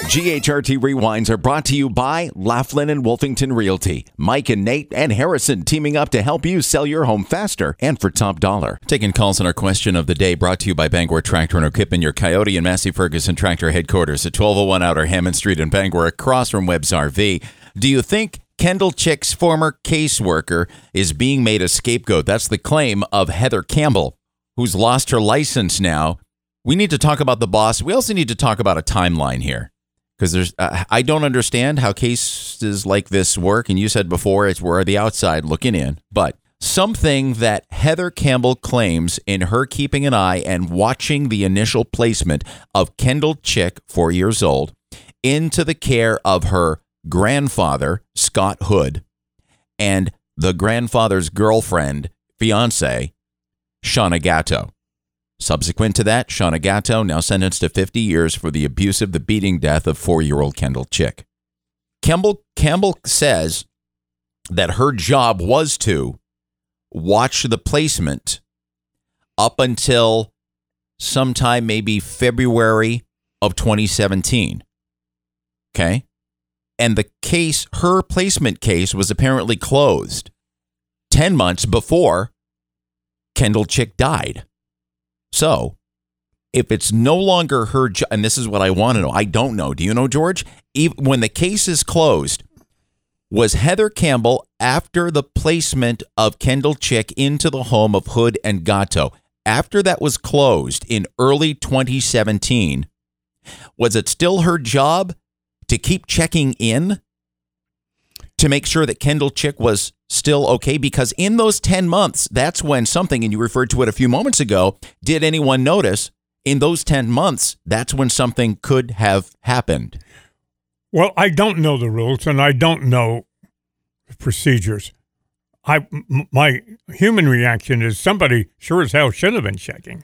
GHRT Rewinds are brought to you by Laughlin and Wolfington Realty. Mike and Nate and Harrison teaming up to help you sell your home faster and for top dollar. Taking calls on our question of the day, brought to you by Bangor Tractor and Equipment, your Coyote and Massey Ferguson Tractor headquarters at 1201 Outer Hammond Street in Bangor, across from Webb's RV. Do you think Kendall Chick's former caseworker is being made a scapegoat? That's the claim of Heather Campbell, who's lost her license now. We need to talk about the boss. We also need to talk about a timeline here. Because I don't understand how cases like this work. And you said before, it's we're the outside looking in. But something that Heather Campbell claims in her keeping an eye and watching the initial placement of Kendall Chick, 4 years old, into the care of her grandfather, Scott Hood, and the grandfather's girlfriend, fiance, Shauna Gatto. Subsequent to that, Shauna Gatto now sentenced to 50 years for the abusive, the beating death of 4-year-old Kendall Chick. Campbell says that her job was to watch the placement up until sometime maybe February of 2017. Okay? And the case, her placement case, was apparently closed 10 months before Kendall Chick died. So, if it's no longer her job, and this is what I want to know, I don't know. Do you know, George? Even when the case is closed, was Heather Campbell, after the placement of Kendall Chick into the home of Hood and Gatto, after that was closed in early 2017, was it still her job to keep checking in to make sure that Kendall Chick was still okay? Because in those 10 months, that's when something, and you referred to it a few moments ago, did anyone notice in those 10 months, that's when something could have happened? Well, I don't know the rules and I don't know the procedures. My human reaction is somebody sure as hell should have been checking.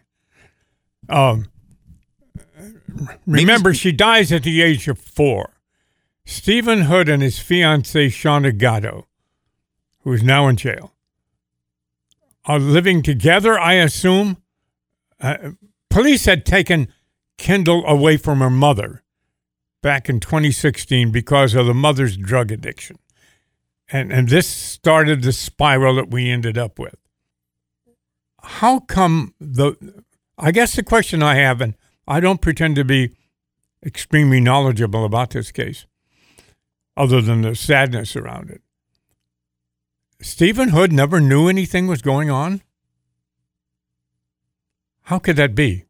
Remember, she dies at the age of 4. Stephen Hood and his fiancée, Shauna Gatto, who is now in jail, are living together, I assume. Police had taken Kendall away from her mother back in 2016 because of the mother's drug addiction. And this started the spiral that we ended up with. How come I guess the question I have, and I don't pretend to be extremely knowledgeable about this case, other than the sadness around it. Stephen Hood never knew anything was going on? How could that be?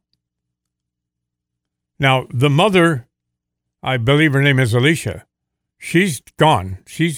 Now, the mother, I believe her name is Alicia, she's gone.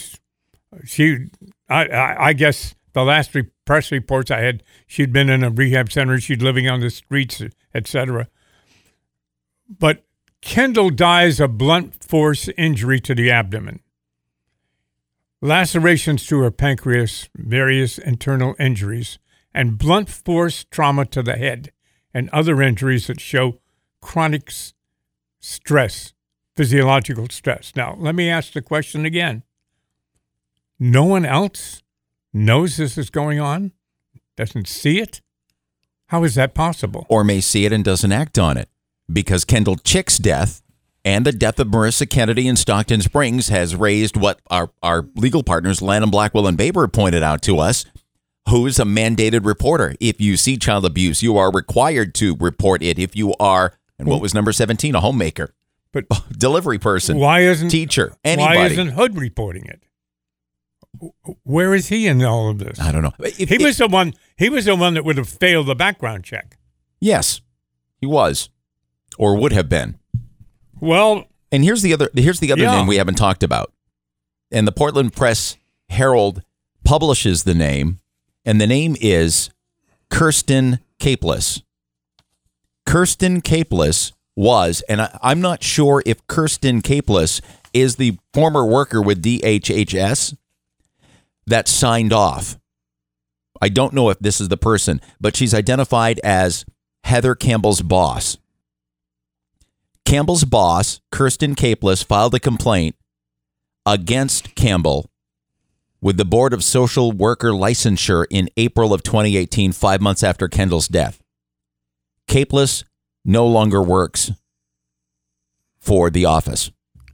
I guess the last press reports I had, she'd been in a rehab center, she'd living on the streets, etc. But Kendall dies of blunt force injury to the abdomen, lacerations to her pancreas, various internal injuries, and blunt force trauma to the head, and other injuries that show chronic stress, physiological stress. Now, let me ask the question again. No one else knows this is going on? Doesn't see it? How is that possible? Or may see it and doesn't act on it. Because Kendall Chick's death and the death of Marissa Kennedy in Stockton Springs has raised what our legal partners, Lanham Blackwell and Baber, pointed out to us, who is a mandated reporter. If you see child abuse, you are required to report it. If you are, and what was number 17, a homemaker, but delivery person, teacher, anybody. Why isn't Hood reporting it? Where is he in all of this? I don't know. He was the one that would have failed the background check. Yes, he was. Or would have been. Well, and here's the other name we haven't talked about. And the Portland Press Herald publishes the name, and the name is Kirsten Capeless. Kirsten Capeless was, and I'm not sure if Kirsten Capeless is the former worker with DHHS that signed off. I don't know if this is the person, but she's identified as Heather Campbell's boss. Campbell's boss, Kirsten Capeless, filed a complaint against Campbell with the Board of Social Worker Licensure in April of 2018, 5 months after Kendall's death. Capeless no longer works for the office.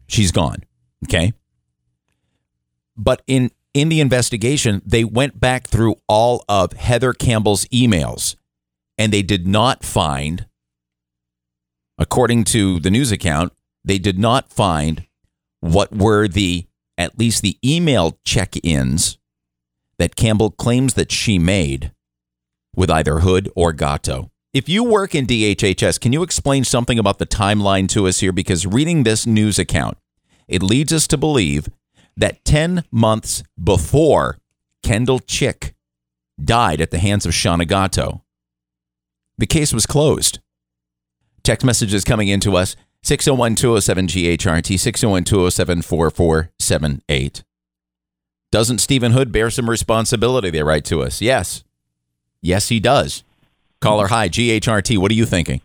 She's gone. Okay. But in the investigation, they went back through all of Heather Campbell's emails, and they did not find, according to the news account, they did not find what were at least the email check-ins that Campbell claims that she made with either Hood or Gatto. If you work in DHHS, can you explain something about the timeline to us here? Because reading this news account, it leads us to believe that 10 months before Kendall Chick died at the hands of Shauna Gatto, the case was closed. Text messages coming into us, 601-207-GHRT, 601-207-4478. Doesn't Stephen Hood bear some responsibility? They write to us. Yes. Yes, he does. Caller, hi, GHRT. What are you thinking?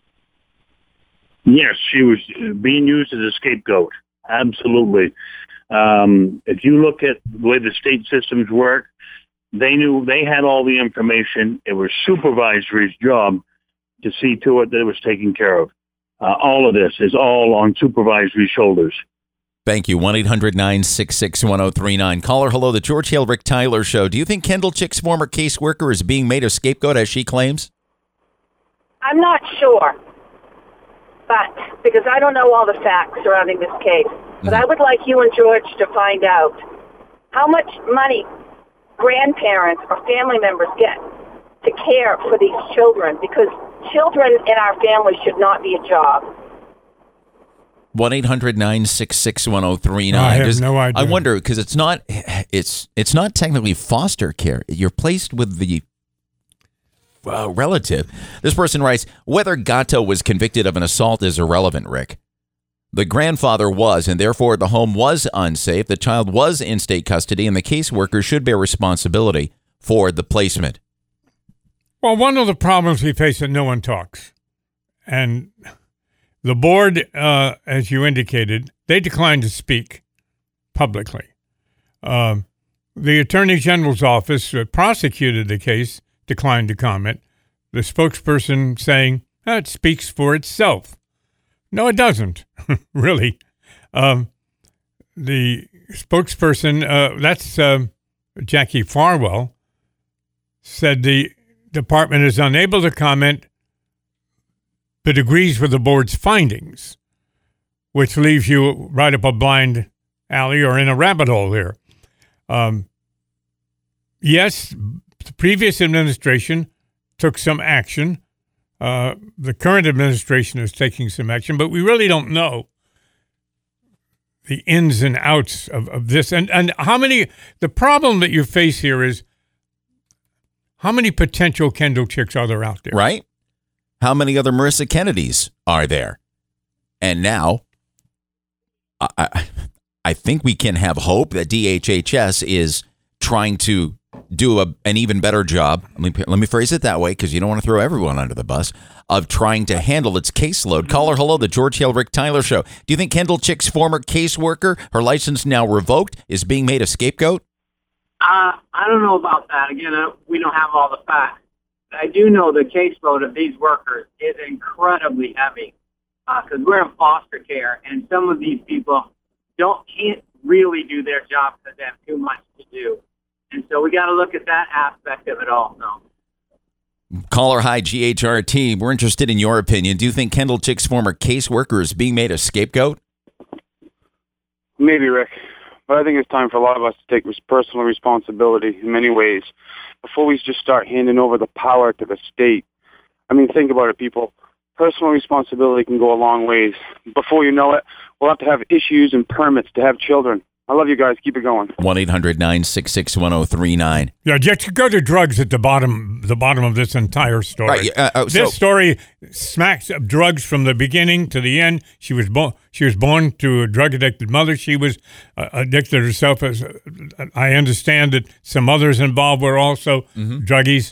Yes, she was being used as a scapegoat. Absolutely. If you look at the way the state systems work, they knew they had all the information. It was supervisory's job to see to it that it was taken care of. All of this is all on supervisory shoulders. Thank you. 1-800-966-1039. Caller, hello, the George Hale Rick Tyler Show. Do you think Kendall Chick's former caseworker is being made a scapegoat as she claims? I'm not sure, but because I don't know all the facts surrounding this case. But I would like you and George to find out how much money grandparents or family members get to care for these children, because children in our family should not be a job. 1-800-966-1039. I have no idea. I wonder, because it's not technically foster care. You're placed with the relative. This person writes, whether Gatto was convicted of an assault is irrelevant, Rick. The grandfather was, and therefore the home was unsafe. The child was in state custody, and the caseworker should bear responsibility for the placement. Well, one of the problems we face is that no one talks. And the board, as you indicated, they declined to speak publicly. The Attorney General's office prosecuted the case, declined to comment. The spokesperson saying, it speaks for itself. No, it doesn't, really. The spokesperson, that's Jackie Farwell, said the department is unable to comment but agrees with the board's findings, which leaves you right up a blind alley or in a rabbit hole here. Yes, the previous administration took some action. The current administration is taking some action, but we really don't know the ins and outs of this. And how many, the problem that you face here is how many potential Kendall Chicks are there out there? Right? How many other Marissa Kennedys are there? And now, I think we can have hope that DHHS is trying to do an even better job. Let me phrase it that way, because you don't want to throw everyone under the bus, of trying to handle its caseload. Caller, hello, the George Hale Rick Tyler Show. Do you think Kendall Chick's former caseworker, her license now revoked, is being made a scapegoat? I don't know about that. Again, we don't have all the facts. I do know the caseload of these workers is incredibly heavy because we're in foster care, and some of these people can't really do their job because they have too much to do. And so we got to look at that aspect of it also. Caller, hi, GHRT. We're interested in your opinion. Do you think Kendall Chick's former caseworker is being made a scapegoat? Maybe, Rick. But I think it's time for a lot of us to take personal responsibility in many ways before we just start handing over the power to the state. I mean, think about it, people. Personal responsibility can go a long ways. Before you know it, we'll have to have issues and permits to have children. I love you guys. Keep it going. 1-800-966-1039. Yeah, just go to drugs at the bottom of this entire story. Right, this story smacks of drugs from the beginning to the end. She was born to a drug-addicted mother. She was addicted herself. As I understand that some others involved were also druggies.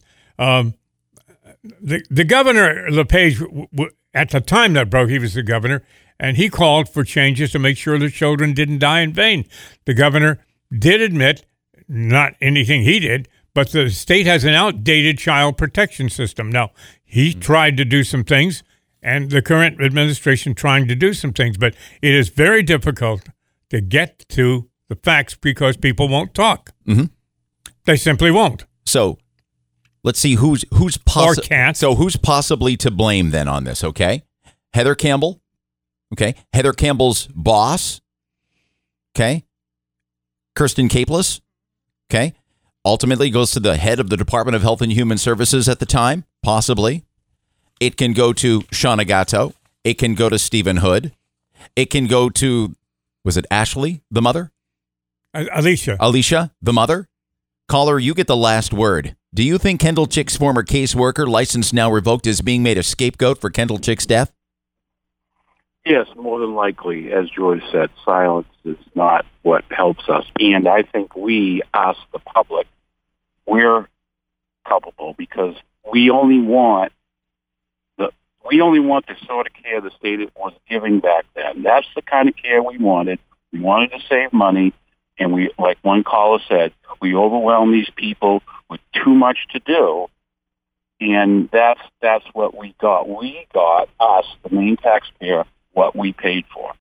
The governor, LePage, at the time that broke, he was the governor, and he called for changes to make sure the children didn't die in vain. The governor did admit, not anything he did, but the state has an outdated child protection system. Now, he tried to do some things, and the current administration trying to do some things. But it is very difficult to get to the facts because people won't talk. Mm-hmm. They simply won't. So let's see who's Or can't. So who's possibly to blame then on this? Okay, Heather Campbell. Okay, Heather Campbell's boss. Okay, Kirsten Capeless. Okay, ultimately goes to the head of the Department of Health and Human Services at the time. Possibly, it can go to Shauna Gatto. It can go to Stephen Hood. It can go to, was it Ashley, the mother? Alicia, the mother. Caller, you get the last word. Do you think Kendall Chick's former caseworker, license now revoked, is being made a scapegoat for Kendall Chick's death? Yes, more than likely. As George said, silence is not what helps us. And I think we, us, the public, we're culpable because we only want the sort of care the state was giving back then. That's the kind of care we wanted. We wanted to save money. And we, like one caller said, we overwhelm these people with too much to do, and that's what we got. We got, us, the main taxpayer, what we paid for.